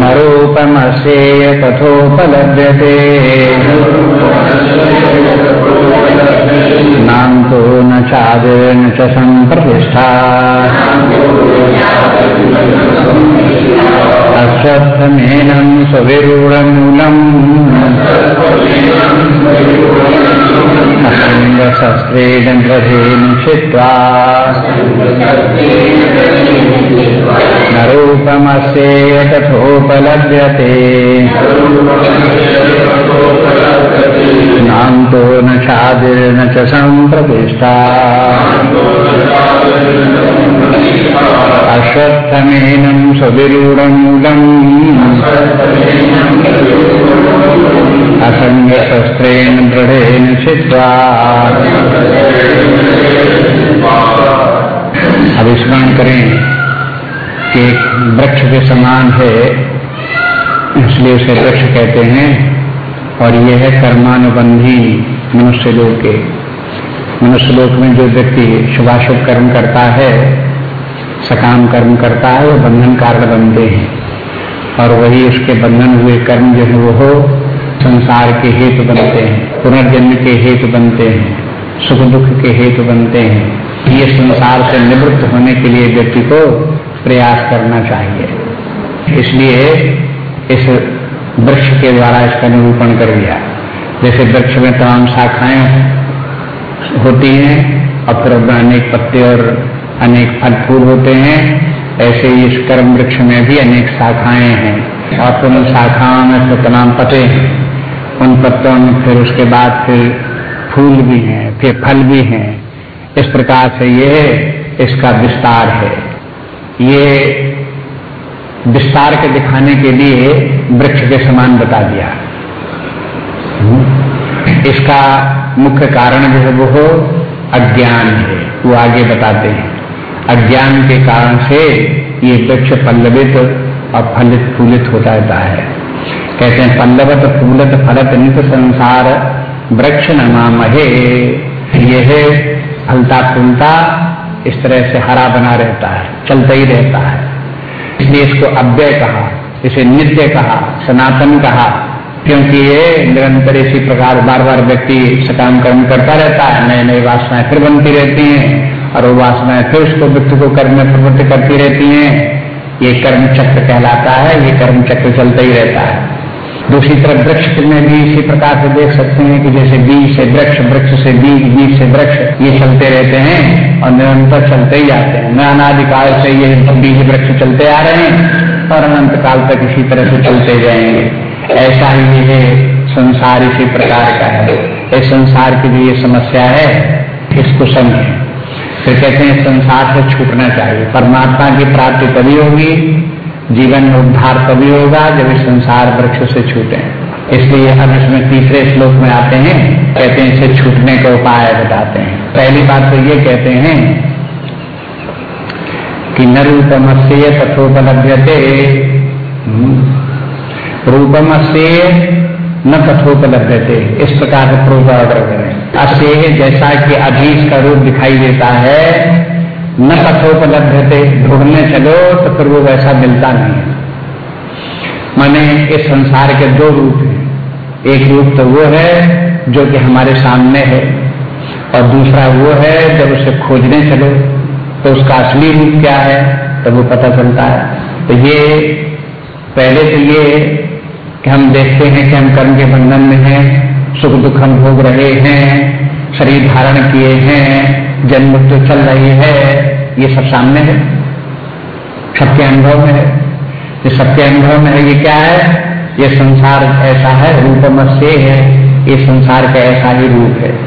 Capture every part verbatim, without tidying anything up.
न रूपमस्येय तथोपलभ्यते नान्तो न चादिर्न च सम्प्रतिष्ठा अश्वत्थमेनं सुविरूढमूलम् असङ्गशस्त्रेण दृढेन छित्त्वा न रूपमस्येय तथोपलभ्यते नान्तो न चादिर्न च सम्प्रतिष्ठा अश्वत्थमेनं सुविरूढमूलम् असङ्गशस्त्रेण दृढेन छित्त्वा। अब स्मरण करें कि एक वृक्ष के समान है, इसलिए उसे वृक्ष कहते हैं। और यह है कर्मानुबंधी मनुष्य लोक के। मनुष्य लोक में जो व्यक्ति शुभाशुभ कर्म करता है, सकाम कर्म करता है, वो बंधन कारण बनते हैं। और वही उसके बंधन हुए कर्म जो है वो संसार के हेतु बनते हैं, पुनर्जन्म के हेतु बनते हैं, सुख दुख के हेतु बनते हैं। ये संसार से निवृत्त होने के लिए व्यक्ति को प्रयास करना चाहिए। इसलिए इस वृक्ष के द्वारा इसका निरूपण कर दिया। जैसे वृक्ष में तमाम शाखाएं होती हैं और फिर अनेक पत्ते और अनेक फल फूल होते हैं, ऐसे ही इस कर्म वृक्ष में भी अनेक शाखाएं हैं और उन शाखाओं में तो तमाम पत्ते हैं, उन पत्तों में फिर उसके बाद फिर फूल भी हैं, फिर फल भी हैं। इस प्रकार से ये इसका विस्तार है। ये विस्तार के दिखाने के लिए वृक्ष के समान बता दिया। इसका मुख्य कारण जो है वो अज्ञान है, वो आगे बताते हैं। अज्ञान के कारण से ये वृक्ष पल्लवित और फलित फूलित होता रहता है। कहते हैं पल्लवत फूलत फलत नित संसार वृक्ष नमामहे। यह फलता फूलता इस तरह से हरा बना रहता है, चलता ही रहता है। इसलिए इसको अव्यय कहा, इसे नित्य कहा, सनातन कहा, क्योंकि ये निरंतर इसी प्रकार बार बार व्यक्ति सकाम कर्म करता रहता है, नए नए वासनाएं फिर बनती रहती हैं और वो वासनाएं फिर उसको व्यक्ति को कर्म में प्रवृत्त करती रहती हैं। ये कर्म चक्र कहलाता है, ये कर्म चक्र चलता ही रहता है। दूसरी तरफ वृक्ष में भी इसी प्रकार से देख सकते हैं कि जैसे बीज से वृक्ष, वृक्ष से बीज, बीज से वृक्ष, ये चलते रहते हैं और निरंतर चलते ही जाते हैं। अनादिकाल से ये बीज वृक्ष चलते आ रहे हैं और अनंत काल तक इसी तरह से चलते जाएंगे। ऐसा ही ये संसार इसी प्रकार का है। इस संसार की जो ये समस्या है इसको समझे। फिर कहते हैं संसार से छूटना चाहिए। परमात्मा की प्राप्ति तभी होगी, जीवन में उद्धार तभी होगा जब इस संसार वृक्ष से छूटे। इसलिए अब इसमें तीसरे श्लोक में आते हैं, कहते हैं इसे छूटने का उपाय बताते हैं। पहली बात तो ये कहते हैं कि न रूपमस्येय तथोपलभ्यते। रूपमस्येय न तथोपलभ्यते, इस प्रकार से प्रूफ ऑर्डर करें। अस्येय जैसा कि अभी इसका रूप दिखाई देता है, न तथोपलभ्यते, ढूंढने चलो तो फिर वो वैसा मिलता नहीं है। माने इस संसार के दो रूप हैं। एक रूप तो वो है जो कि हमारे सामने है और दूसरा वो है जब उसे खोजने चलो तो उसका असली रूप क्या है तब वो पता चलता है। तो ये पहले तो ये कि हम देखते हैं कि हम कर्म के बंधन में हैं, सुख दुख हम भोग रहे हैं, शरीर धारण किए हैं, जन्म मृत्यु चल रही है, ये सब सामने है, सबके अनुभव में है। ये सबके अनुभव में है। ये क्या है? ये संसार ऐसा है, रूपमस्येय है, ये संसार का ऐसा ही रूप है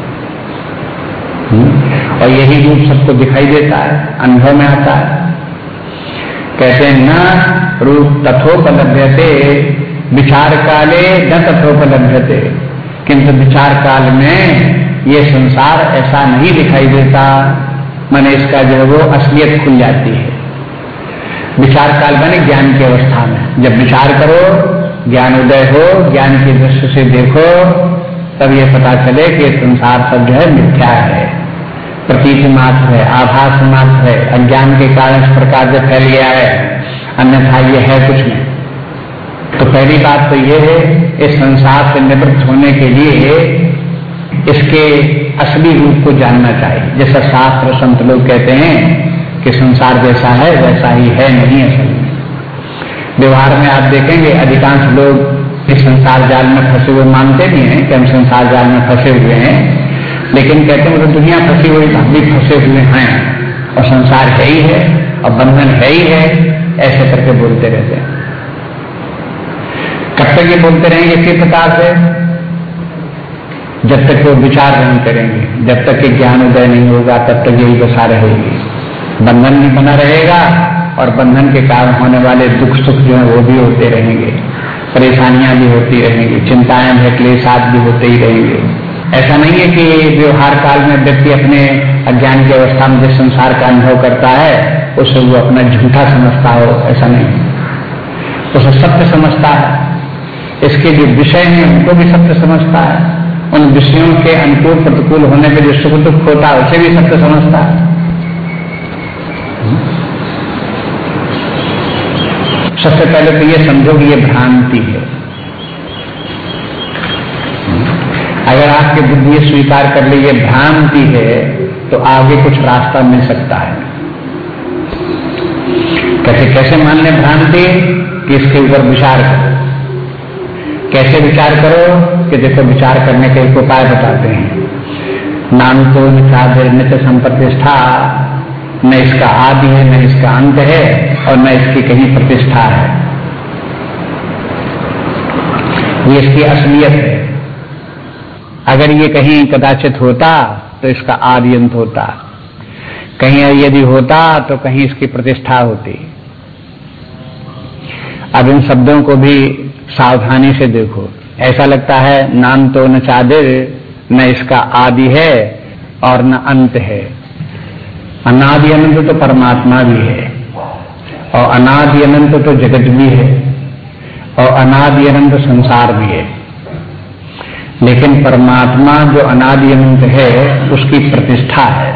और यही रूप सबको दिखाई देता है, अनुभव में आता है। कहते हैं न रूप तथोपलभ्यते विचार काले न तथोपलभ्यते, किंतु विचार काल में ये संसार ऐसा नहीं दिखाई देता। माने इसका जो है वो असलियत खुल जाती है। विचार काल माने ज्ञान की अवस्था में, जब विचार करो, ज्ञान उदय हो, ज्ञान की दृष्टि से देखो, तब ये पता चले कि संसार सब जो है मिथ्या है, प्रतीति मात्र है, आभास मात्र है, अज्ञान के कारण इस प्रकार से फैल गया है, अन्यथा ये है कुछ नहीं। पहली बात तो ये है, इस संसार से निवृत्त होने के लिए इसके असली रूप को जानना चाहिए। जैसा शास्त्र संत लोग कहते हैं कि संसार जैसा है वैसा ही है नहीं असल में। व्यवहार में आप देखेंगे अधिकांश लोग इस संसार जाल में फंसे हुए मानते भी हैं कि हम संसार जाल में फंसे हुए हैं, लेकिन कहते हैं वो दुनिया फंसी हुई, हम भी फंसे हुए हैं और संसार है ही है और बंधन है ही है, ऐसे करके बोलते रहते हैं। कब तक ये बोलते रहेंगे इसी प्रकार से? जब तक वो विचार नहीं करेंगे, जब तक कि ज्ञान उदय नहीं होगा तब तक यही दशा रहेगी। बंधन भी बना रहेगा और बंधन के कारण होने वाले दुख सुख जो है वो भी होते रहेंगे, परेशानियां भी होती रहेंगी, चिंताएं भी, क्लेशाद भी होते ही रहेंगे। ऐसा नहीं है कि व्यवहार काल में व्यक्ति अपने अज्ञान की अवस्था में जिस संसार का अनुभव करता है उसे वो अपना झूठा समझता हो, ऐसा नहीं, उसे सत्य समझता है। इसके जो विषय हैं उनको भी सत्य समझता है, उन विषयों के अनुकूल प्रतिकूल होने पर जो सुख दुख होता है उसे भी सत्य समझता है। सबसे पहले तो ये समझो कि ये भ्रांति है। अगर आपकी बुद्धि ये स्वीकार कर ले ये भ्रांति है तो आगे कुछ रास्ता मिल सकता है। कैसे कैसे मान ले भ्रांति कि इसके ऊपर विचार करो। कैसे विचार करो कि देखो विचार करने के एक उपाय बताते हैं। नाम तो नित्य संप्रतिष्ठा, न इसका आदि है न इसका अंत है और न इसकी कहीं प्रतिष्ठा है। ये इसकी असलियत है। अगर ये कहीं कदाचित होता तो इसका आदि अंत होता, कहीं यदि होता तो कहीं इसकी प्रतिष्ठा होती। अब इन शब्दों को भी सावधानी से देखो। ऐसा लगता है नाम तो न चादिर, न इसका आदि है और न अंत है। अनादि अनंत तो परमात्मा भी है और अनादि अनंत तो जगत भी है और अनादि अनंत संसार भी है। लेकिन परमात्मा जो अनादि अनंत है उसकी प्रतिष्ठा है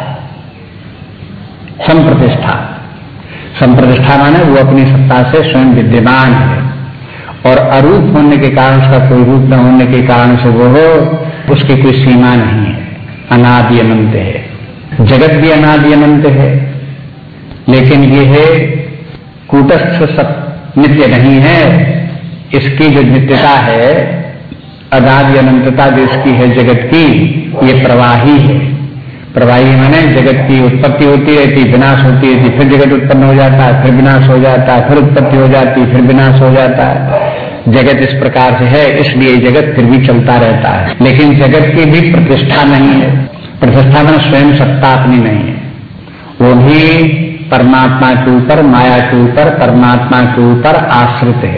संप्रतिष्ठा। संप्रतिष्ठा माने वो अपनी सत्ता से स्वयं विद्यमान है और अरूप होने के कारण, उसका कोई रूप न होने के कारण से वो हो, उसकी कोई सीमा नहीं है, अनादि अनंत है। जगत भी अनादि अनंत है, लेकिन ये है कूटस्थ सत्य, नित्य नहीं है। इसकी जो नित्यता है, अनादि अनंतता जो इसकी है जगत की, ये प्रवाही है। प्रवाही माने जगत की उत्पत्ति होती रहती, विनाश होती रहती, फिर जगत उत्पन्न हो जाता है, फिर विनाश हो जाता है, फिर उत्पत्ति हो जाती है, फिर विनाश हो जाता है। जगत इस प्रकार से है, इसलिए जगत फिर भी चलता रहता है। लेकिन जगत की भी प्रतिष्ठा नहीं है। प्रतिष्ठा में स्वयं सत्ता अपनी नहीं है, वो भी परमात्मा के ऊपर, माया के ऊपर, परमात्मा के ऊपर आश्रित है।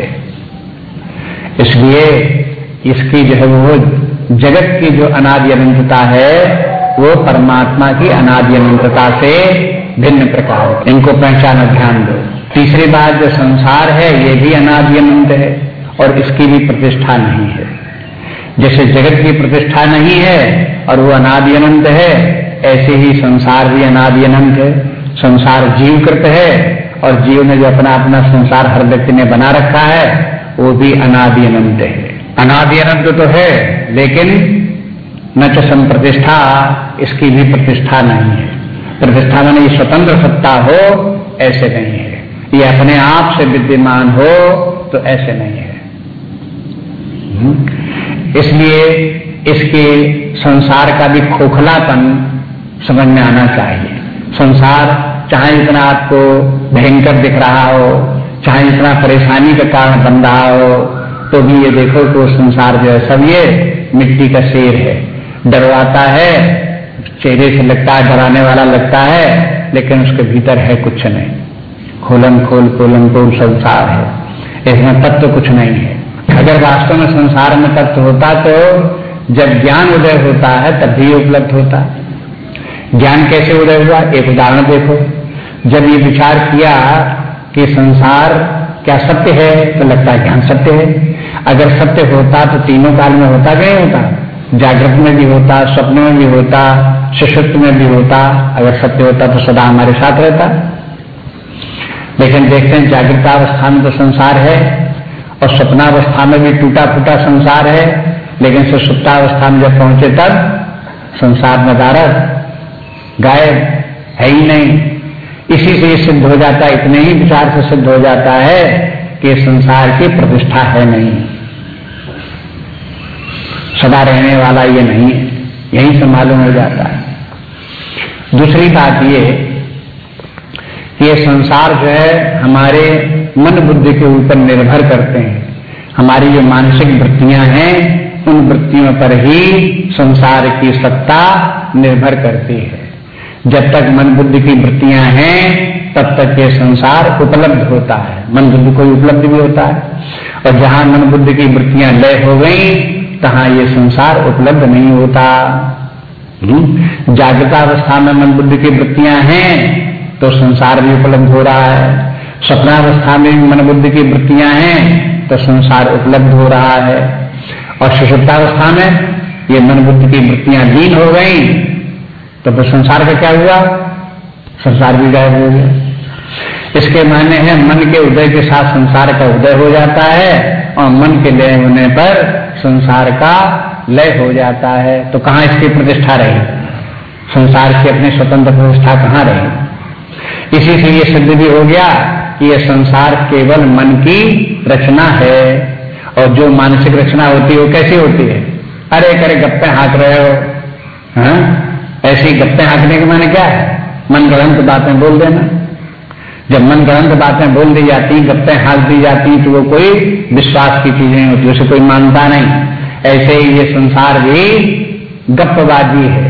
इसलिए इसकी जो है वो जगत की जो अनादि अनंतता है वो परमात्मा की अनादि अनंतता से भिन्न प्रकार। इनको पहचाना, ध्यान दो। तीसरी बात, जो संसार है ये भी अनादि अनंत है और इसकी भी प्रतिष्ठा नहीं है। जैसे जगत की प्रतिष्ठा नहीं है और वो अनादि अनंत है, ऐसे ही संसार भी अनादि अनंत है। संसार जीवकृत है और जीव ने जो अपना अपना संसार हर व्यक्ति ने बना रखा है वो भी अनादि अनंत है। अनादि अनंत तो है लेकिन न तो संप्रतिष्ठा, इसकी भी प्रतिष्ठा नहीं है। प्रतिष्ठा माने ये स्वतंत्र सत्ता हो, ऐसे नहीं है। ये अपने आप से विद्यमान हो तो ऐसे नहीं है। इसलिए इसके संसार का भी खोखलापन समझ में आना चाहिए। संसार चाहे इतना आपको भयंकर दिख रहा हो, चाहे इतना परेशानी का कारण बन रहा हो, तो भी ये देखो कि वो संसार जो है सब ये मिट्टी का शेर है। डरवाता है, चेहरे से लगता है डराने वाला लगता है, लेकिन उसके भीतर है कुछ नहीं। खोलम खोल कोलम खोल संसार है, इसमें तत्व कुछ नहीं है। अगर वास्तव में संसार में तत्व होता तो जब ज्ञान उदय होता है तब भी उपलब्ध होता। ज्ञान कैसे उदय हुआ, एक उदाहरण देखो। जब ये विचार किया कि संसार क्या सत्य है तो लगता है ज्ञान सत्य है। अगर सत्य होता तो तीनों काल में होता क्या होता, जागृत में भी होता, स्वप्न में भी होता, सुषुप्त में भी होता। अगर सत्य होता तो सदा हमारे साथ रहता। लेकिन देखते हैं जागृत अवस्था में तो संसार है और स्वप्नावस्था में भी टूटा फूटा संसार है, लेकिन सुषुप्तावस्था में जब पहुंचे तब संसार नदारद गायब है ही नहीं। इसी से ये सिद्ध हो जाता है, इतने ही विचार से सिद्ध हो जाता है कि संसार की प्रतिष्ठा है नहीं, सदा रहने वाला ये नहीं है, यही से मालूम हो जाता है। दूसरी बात ये कि ये संसार जो है हमारे मन बुद्धि के ऊपर निर्भर करते हैं। हमारी जो मानसिक वृत्तियां हैं उन वृत्तियों पर ही संसार की सत्ता निर्भर करती है। जब तक मन बुद्धि की वृत्तियां हैं तब तक ये संसार उपलब्ध होता है, मन बुद्धि को उपलब्ध भी होता है, और जहां मन बुद्धि की वृत्तियां लय हो गई तहां ये संसार उपलब्ध नहीं होता। जागृतावस्था में मन बुद्धि की वृत्तियां हैं तो संसार भी उपलब्ध हो रहा है, स्वप्नावस्था में मन बुद्धि की वृत्तियां हैं तो संसार उपलब्ध हो रहा है, और सुषुप्तावस्था में ये मन बुद्धि की वृत्तियां लीन हो गई तो फिर संसार का क्या हुआ, संसार भी गायब हो गया। इसके माने हैं मन के उदय के साथ संसार का उदय हो जाता है और मन के लय होने पर संसार का लय हो जाता है। तो कहां इसकी प्रतिष्ठा रही, संसार की अपनी स्वतंत्र प्रतिष्ठा कहां रही। इसी से ये सिद्ध भी हो गया कि यह संसार केवल मन की रचना है, और जो मानसिक रचना होती है वो कैसी होती है, अरे करे गप्पे हाँक रहे हो, हाँ? ऐसी गप्पे हाँकने के माने क्या है, मन गढ़ंत बातें बोल देना। जब मन गढ़ंत बातें बोल दी जाती, गप्पे हाँक दी जाती तो वो कोई विश्वास की चीज नहीं होती, उसे कोई मानता नहीं। ऐसे ही ये संसार भी गप्पबाजी है,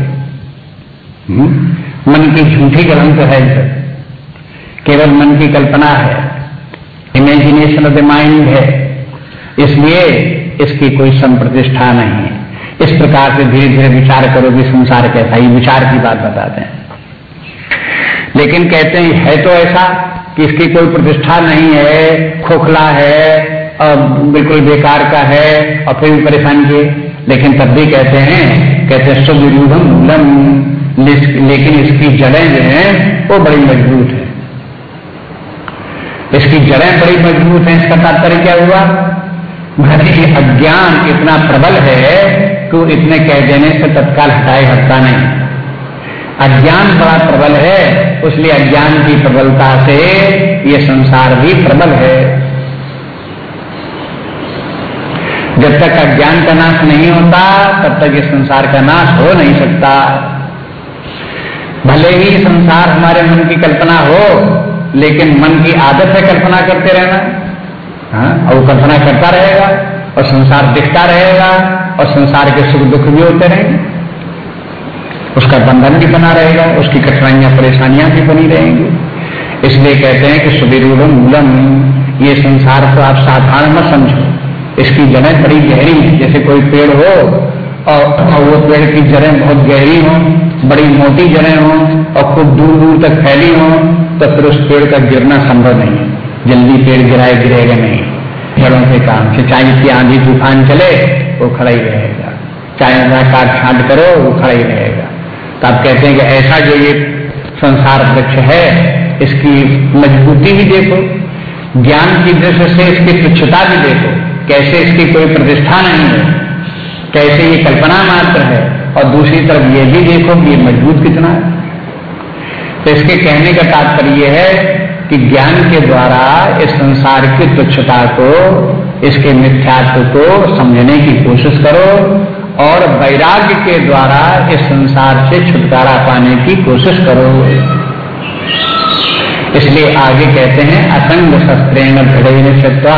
मन की झूठी गढ़ंत है, केवल मन की कल्पना है, इमेजिनेशन ऑफ द माइंड है, इसलिए इसकी कोई संप्रतिष्ठा नहीं है। इस प्रकार से धीरे धीरे विचार करो कि संसार कैसा, ही विचार की बात बताते हैं। लेकिन कहते हैं है तो ऐसा कि इसकी कोई प्रतिष्ठा नहीं है, खोखला है और बिल्कुल बेकार का है और फिर भी परेशान किए, लेकिन तब भी कहते हैं कहते हैं सुविरूढ़म मूलम, लेकिन इसकी जड़ें जो हैं वो बड़ी मजबूत है, इसकी जड़ें बड़ी मजबूत हैं। इसका तात्पर्य क्या हुआ, भारतीय अज्ञान इतना प्रबल है कि इतने कह देने से तत्काल हटाए हटता नहीं। अज्ञान बड़ा प्रबल है, इसलिए अज्ञान की प्रबलता से ये संसार भी प्रबल है। जब तक अज्ञान का नाश नहीं होता तब तक ये संसार का नाश हो नहीं सकता। भले ही संसार हमारे मन की कल्पना हो, लेकिन मन की आदत है कल्पना करते रहना, हाँ? और वो कल्पना करता रहेगा और संसार दिखता रहेगा और संसार के सुख दुख भी होते रहेंगे, उसका बंधन भी बना रहेगा, उसकी कठिनाइयां परेशानियां भी बनी रहेंगी। इसलिए कहते हैं कि सुविरूढ़म मूलम, ये संसार को आप साधारण मत समझो, इसकी जड़ें बड़ी गहरी हैं। जैसे कोई पेड़ हो और, और वो पेड़ की जड़ें बहुत गहरी हों, बड़ी मोटी जड़ें हों और खूब दूर दूर तक फैली हों, तो फिर उस पेड़ का गिरना संभव नहीं है, जल्दी पेड़ गिराए गिरेगा नहीं, जड़ों के काम से। चाहे इसकी आंधी तूफान चले वो खड़ा ही रहेगा, चाहे उसका काट छांट करो वो खड़ा ही रहेगा। तो आप कहते हैं कि ऐसा जो ये संसार वृक्ष है इसकी मजबूती भी देखो, ज्ञान की दृष्टि से इसकी तुच्छता भी देखो, कैसे इसकी कोई प्रतिष्ठा नहीं है, कैसे ये कल्पना मात्र है, और दूसरी तरफ ये भी देखो कि ये मजबूत कितना है। तो इसके कहने का तात्पर्य है कि ज्ञान के द्वारा इस संसार की तुच्छता को, इसके मिथ्यात्व को समझने की कोशिश करो, और वैराग्य के द्वारा इस संसार से छुटकारा पाने की कोशिश करो। इसलिए आगे कहते हैं असंग शस्त्रेण दृढ़ेन छित्त्वा,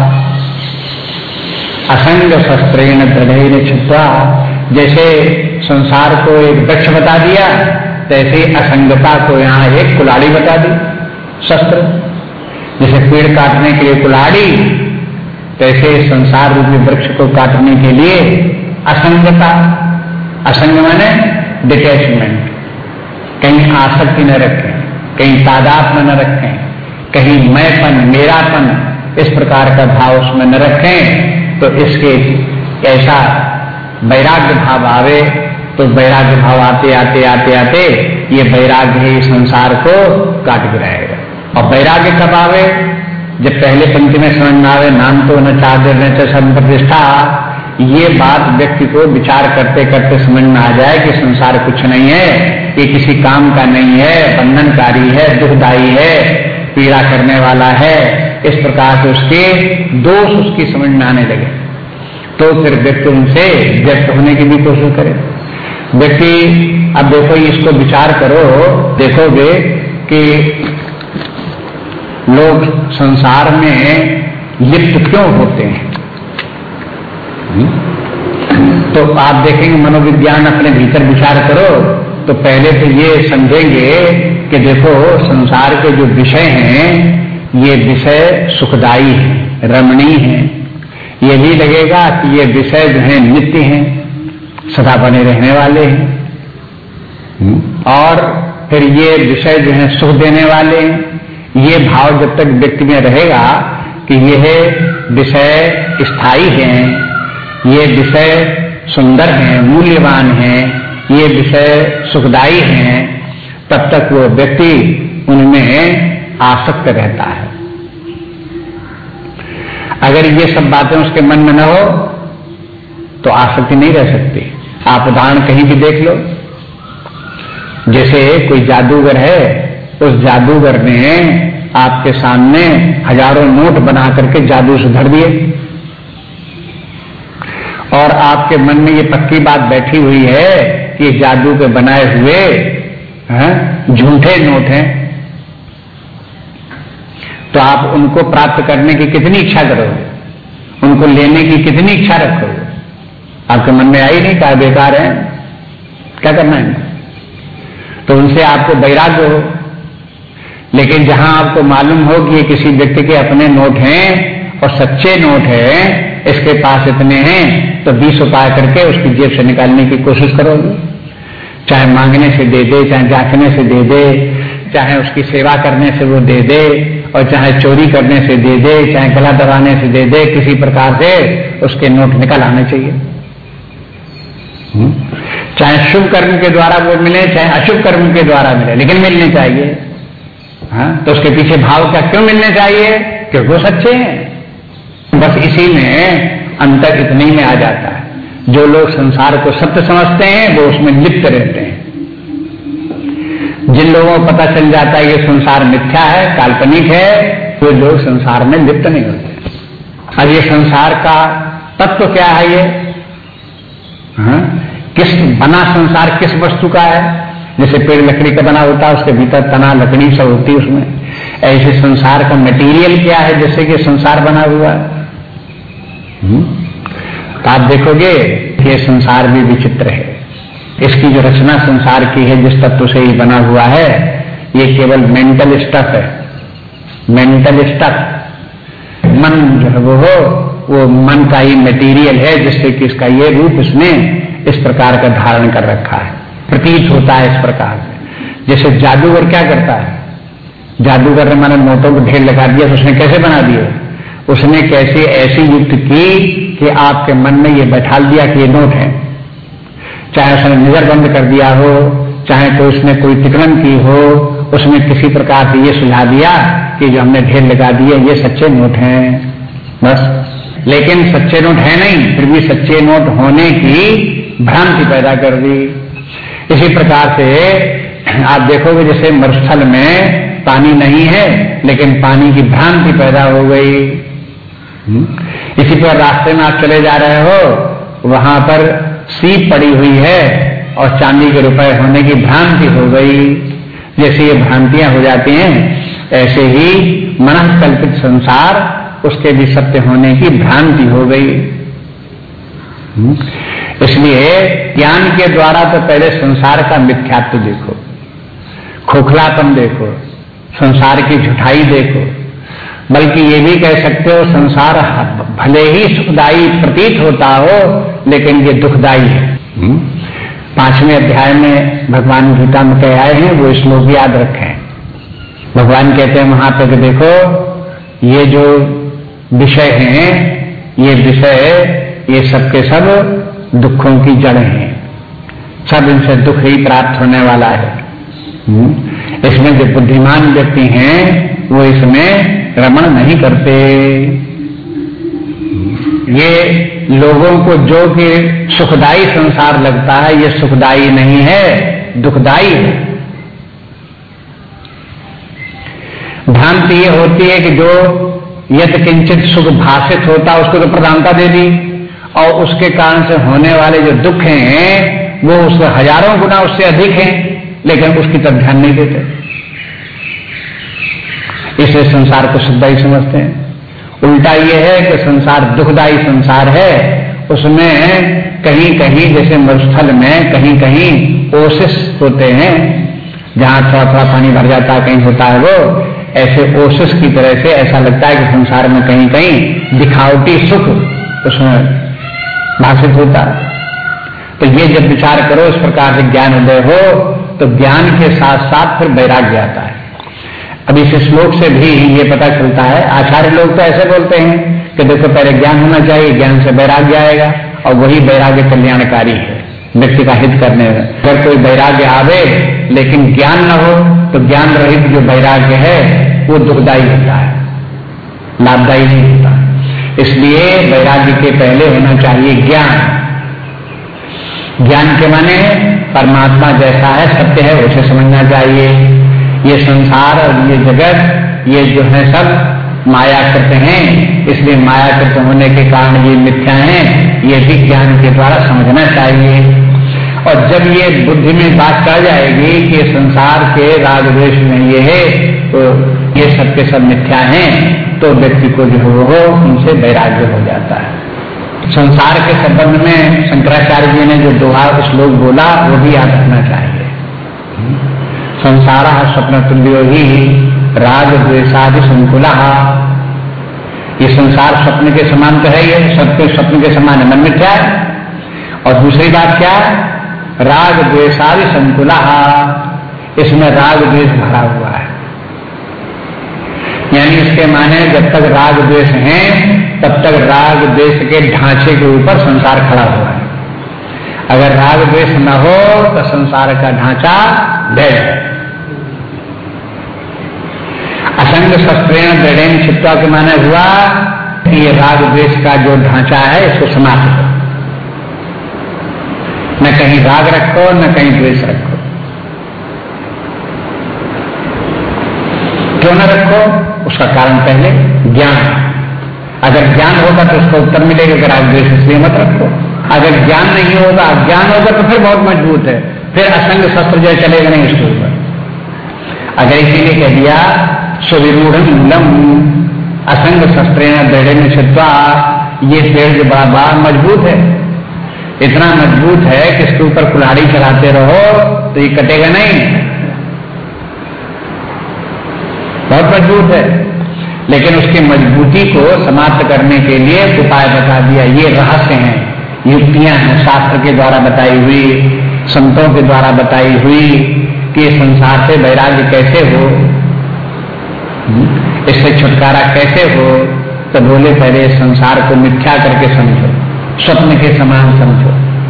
असंग शस्त्रेण दृढ़ेन छित्त्वा। जैसे संसार को एक वृक्ष बता दिया, तैसे असंगता को यहाँ एक कुल्हाड़ी बता दी, शस्त्र। जैसे पेड़ काटने के लिए कुल्हाड़ी, तैसे संसार रूपी वृक्ष को काटने के लिए असंगता। असंग माने डिटैचमेंट, कहीं आसक्ति न रखें, कहीं तादात्म्य न रखें, कहीं मैंपन मेरापन इस प्रकार का भाव उसमें न रखें। तो इसके ऐसा वैराग्य भाव आवे, तो वैराग्य भाव आते आते आते आते ये वैराग्य ही संसार को काट गिराएगा। और वैराग्य कब आवे, जब पहले पंक्ति में समझ में आवे नाम तो न चादर न तो सब प्रतिष्ठा, ये बात व्यक्ति को विचार करते करते समझ में आ जाए कि संसार कुछ नहीं है, ये किसी काम का नहीं है, बंधनकारी है, दुखदायी है, पीड़ा करने वाला है, इस प्रकार से उसके दोष उसकी समझ में आने लगे, तो फिर व्यक्ति उनसे व्यक्त होने की भी कोशिश करे। व्यक्ति अब देखो इसको विचार करो, देखोगे कि लोग संसार में लिप्त क्यों होते हैं। तो आप देखेंगे, मनोविज्ञान अपने भीतर विचार करो तो पहले तो ये समझेंगे कि देखो संसार के जो विषय हैं ये विषय सुखदायी है, रमणीय है। ये भी लगेगा कि ये विषय जो है नित्य हैं, सदा बने रहने वाले हैं, और फिर ये विषय जो है सुख देने वाले हैं। ये भाव जब तक व्यक्ति में रहेगा कि यह विषय स्थायी हैं, ये विषय सुंदर हैं, मूल्यवान हैं, ये विषय सुखदायी हैं, तब तक वो व्यक्ति उनमें आसक्त रहता है। अगर ये सब बातें उसके मन में न हो तो आसक्ति नहीं रह सकती। आप उदाहरण कहीं भी देख लो, जैसे कोई जादूगर है, उस जादूगर ने आपके सामने हजारों नोट बना करके जादू से धर दिए, और आपके मन में ये पक्की बात बैठी हुई है कि जादू के बनाए हुए झूठे नोट हैं, तो आप उनको प्राप्त करने की कितनी इच्छा करोगे, उनको लेने की कितनी इच्छा रखोगे। आपके मन में आई नहीं, क्या बेकार है, क्या करना है, तो उनसे आपको वैराग्य हो। लेकिन जहां आपको मालूम हो कि ये किसी व्यक्ति के अपने नोट हैं और सच्चे नोट हैं, इसके पास इतने हैं, तो बीस उपाय करके उसकी जेब से निकालने की कोशिश करोगे। चाहे मांगने से दे दे, चाहे जांचने से दे दे, चाहे उसकी सेवा करने से वो दे दे, और चाहे चोरी करने से दे दे, चाहे गला दबाने से दे दे, किसी प्रकार से उसके नोट निकल आने चाहिए। चाहे शुभ कर्म के द्वारा वो मिले, चाहे अशुभ कर्म के द्वारा मिले, लेकिन मिलने चाहिए। हाँ, तो उसके पीछे भाव क्या क्यों मिलने चाहिए, क्योंकि वो सच्चे हैं। बस इसी में अंतर इतने में आ जाता है। जो लोग संसार को सत्य समझते हैं वो उसमें लिप्त रहते हैं। जिन लोगों को पता चल जाता है ये संसार मिथ्या है, काल्पनिक है, वो लोग संसार में लिप्त नहीं होते। अब ये संसार का तत्व क्या है, ये हाँ? किस बना संसार किस वस्तु का है। जैसे पेड़ लकड़ी का बना होता है, उसके भीतर तना लकड़ी सब होती है उसमें, ऐसे संसार का मटेरियल क्या है जैसे कि संसार बना हुआ है। तो आप देखोगे ये संसार भी विचित्र है। इसकी जो रचना संसार की है, जिस तत्व से ये बना हुआ है, ये केवल मेंटल स्टफ है, मेंटल स्टफ। मन जो है वो हो वो मन का ही मटेरियल है, जिससे कि इसका ये रूप इसने इस प्रकार का धारण कर रखा है, प्रतीत होता है इस प्रकार से। जैसे जादूगर क्या करता है, जादूगर ने माने नोटों को ढेर लगा दिया, तो उसने कैसे बना दिया, उसने कैसे ऐसी युक्त की कि आपके मन में ये बैठा दिया कि ये नोट है। चाहे उसने नजर बंद कर दिया हो, चाहे तो उसने कोई तिकड़म की हो, उसने किसी प्रकार से ये सुझा दिया कि जो हमने ढेर लगा दिए ये सच्चे नोट हैं, बस। लेकिन सच्चे नोट है नहीं, फिर भी सच्चे नोट होने की भ्रांति पैदा कर दी। इसी प्रकार से आप देखोगे जैसे मरुस्थल में पानी नहीं है, लेकिन पानी की भ्रांति पैदा हो गई। इसी पर रास्ते में आप चले जा रहे हो, वहां पर सीप पड़ी हुई है और चांदी के रुपए होने की भ्रांति हो गई। जैसे ये भ्रांतियां हो जाती हैं, ऐसे ही मनः कल्पित संसार, उसके भी सत्य होने की भ्रांति हो गई। इसलिए ज्ञान के द्वारा तो पहले संसार का मिथ्यात्व देखो, खोखलापन देखो, संसार की झूठाई देखो। बल्कि ये भी कह सकते हो संसार भले ही सुखदायी प्रतीत होता हो, लेकिन ये दुखदायी है। पांचवें अध्याय में भगवान गीता में कह आए हैं, वो श्लोक याद रखें। भगवान कहते हैं वहां तक देखो, ये जो विषय हैं, ये विषय ये सब के सब दुखों की जड़ हैं, सब इनसे दुख ही प्राप्त होने वाला है। इसमें जो बुद्धिमान व्यक्ति हैं वो इसमें रमण नहीं करते। ये लोगों को जो कि सुखदायी संसार लगता है, ये सुखदायी नहीं है, दुखदायी है। भ्रांति ये होती है कि जो यत किंचित सुख भाषित होता उसको तो प्रधानता दे दी, और उसके कारण से होने वाले जो दुख हैं वो उससे हजारों गुना उससे अधिक हैं, लेकिन उसकी तरफ ध्यान नहीं देते, इसलिए संसार को सुखदायी समझते हैं। उल्टा ये है कि संसार दुखदायी संसार है, उसमें कहीं कहीं जैसे मरुस्थल में कहीं कहीं ओसिस होते हैं, जहां थोड़ा थोड़ा पानी भर जाता है, कहीं होता है वो, ऐसे ओसिस की तरह से ऐसा लगता है कि संसार में कहीं कहीं दिखावटी सुख उसमें भाषित होता है। तो ये जब विचार करो इस प्रकार से ज्ञान उदय हो, तो ज्ञान के साथ साथ फिर वैराग्य आता है। अब इस श्लोक से भी ये पता चलता है, आचार्य लोग तो ऐसे बोलते हैं कि देखो पहले ज्ञान होना चाहिए, ज्ञान से वैराग्य आएगा, और वही वैराग्य कल्याणकारी है व्यक्ति का हित करने में। अगर कोई वैराग्य आवे लेकिन ज्ञान न हो, तो ज्ञान रहित जो वैराग्य है वो दुखदायी होता है, लाभदायी नहीं होता। इसलिए वैराग्य के पहले होना चाहिए ज्ञान। ज्ञान के माने परमात्मा जैसा है, सत्य है, उसे समझना चाहिए। ये संसार और ये जगत ये जो है सब मायाकृत हैं, इसलिए मायाकृत होने के कारण ये मिथ्या हैं, ये भी ज्ञान के द्वारा समझना चाहिए। और जब ये बुद्धि में बात कर जाएगी कि संसार के राग द्वेष में ये है, तो ये सब के सब मिथ्या हैं, तो व्यक्ति को जो हो उनसे वैराग्य हो जाता है। संसार के संबंध में शंकराचार्य जी ने जो दोहा श्लोक बोला वो भी याद रखना चाहिए। संसार स्वप्न तुल्यो ही राग द्वेषादि संकुला। ये संसार स्वप्न के समान तो है, ये सबके स्वप्न के समान है, मन मिथ्या है। और दूसरी बात क्या, राग द्वेषादि संकुला, इसमें राग द्वेष भरा हुआ है। यानी इसके माने जब तक राग द्वेष हैं तब तक राग द्वेष के ढांचे के ऊपर संसार खड़ा हुआ है। अगर राग द्वेष न हो तो संसार का ढांचा ढह है। असंग शस्त्रेण दृढ़ेन चित्वा के माने हुआ कि ये राग द्वेष का जो ढांचा है इसको समाप्त करो, न कहीं राग रखो न कहीं द्वेष रखो। क्यों न रखो, उसका कारण पहले ज्ञान। अगर ज्ञान होगा तो उसका उत्तर मिलेगा कि राग द्वेष इसलिए मत रखो। अगर ज्ञान नहीं होगा, अज्ञान होगा तो फिर बहुत मजबूत है, फिर असंग शस्त्र जो चलेगा नहीं उसके ऊपर। अगर इसीलिए कह दिया सुविरूढ़ मूलम असंग शस्त्रेण दृढ़ेन छित्वा, ये पेड़ जो बड़ा बड़ा मजबूत है, इतना मजबूत है कि इसके ऊपर कुल्हाड़ी चलाते रहो तो ये कटेगा नहीं, बहुत मजबूत है। लेकिन उसकी मजबूती को समाप्त करने के लिए उपाय बता दिया। ये रहस्य हैं, युक्तियां हैं शास्त्र के द्वारा बताई हुई, संतों के द्वारा बताई हुई कि संसार से वैराग्य कैसे हो, इससे छुटकारा कैसे हो। तो बोले पहले संसार को मिथ्या करके समझो, स्वप्न के समान समझो।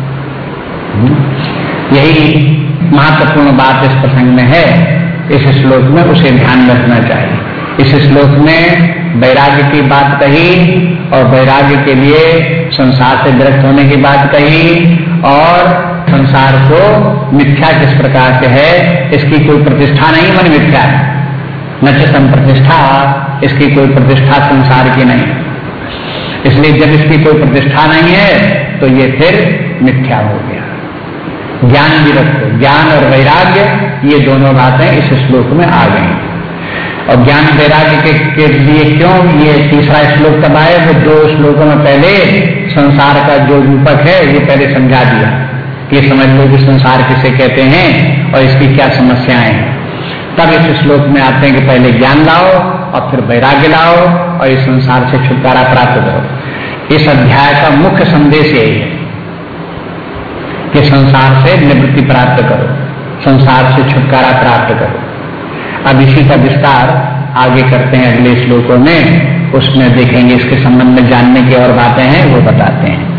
यही महत्वपूर्ण बात इस प्रसंग में है, इस श्लोक में उसे ध्यान रखना चाहिए। इस श्लोक में वैराग्य की बात कही और वैराग्य के लिए संसार से विरक्त होने की बात कही, और संसार को मिथ्या किस प्रकार से है, इसकी कोई प्रतिष्ठा नहीं, मन मिथ्या है, न चेतन प्रतिष्ठा, इसकी कोई प्रतिष्ठा संसार की नहीं। इसलिए जब इसकी कोई प्रतिष्ठा नहीं है तो ये फिर मिथ्या हो गया। ज्ञान भी रखो, ज्ञान और वैराग्य ये दोनों बातें इस श्लोक में आ गई। और ज्ञान वैराग्य के, के लिए क्यों ये तीसरा श्लोक कब आए, वो दो श्लोकों में पहले संसार का जो रूपक है ये पहले समझा दिया कि समझ लो कि संसार किसे कहते हैं और इसकी क्या समस्याएं हैं। तब इस श्लोक में आते हैं कि पहले ज्ञान लाओ और फिर वैराग्य लाओ और इस संसार से छुटकारा प्राप्त करो। इस अध्याय का मुख्य संदेश यही है कि संसार से निवृत्ति प्राप्त करो, संसार से छुटकारा प्राप्त करो। अब इसी का विस्तार आगे करते हैं अगले श्लोकों में, उसमें देखेंगे इसके संबंध में जानने की और बातें हैं वो बताते हैं।